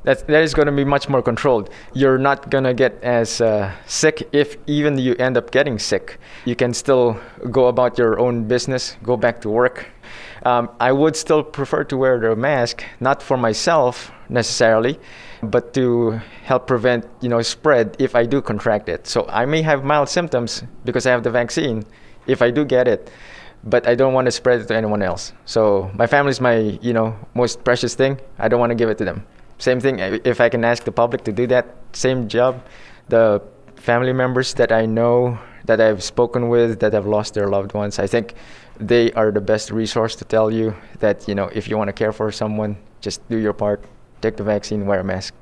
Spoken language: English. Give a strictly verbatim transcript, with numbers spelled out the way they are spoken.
That's, that is going to be much more controlled. You're not going to get as uh, sick if even you end up getting sick. You can still go about your own business, go back to work. Um, I would still prefer to wear the mask, not for myself necessarily, but to help prevent, you know, spread if I do contract it. So I may have mild symptoms because I have the vaccine if I do get it, but I don't want to spread it to anyone else. So my family is my, you know, most precious thing. I don't want to give it to them. Same thing, if I can ask the public to do that, same job. The family members that I know, that I've spoken with, that have lost their loved ones, I think they are the best resource to tell you that, you know, if you want to care for someone, just do your part, take the vaccine, wear a mask.